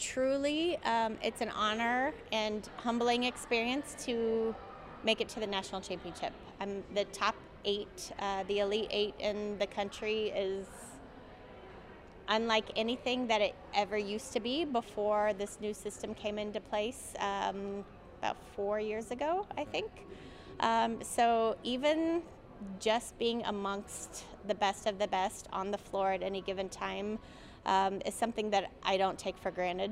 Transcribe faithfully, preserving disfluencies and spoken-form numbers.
truly, um, it's an honor and humbling experience to make it to the national championship. I'm the top eight, uh, the elite eight in the country is unlike anything that it ever used to be before this new system came into place um, about four years ago, I think. Um, so even just being amongst the best of the best on the floor at any given time um, is something that I don't take for granted.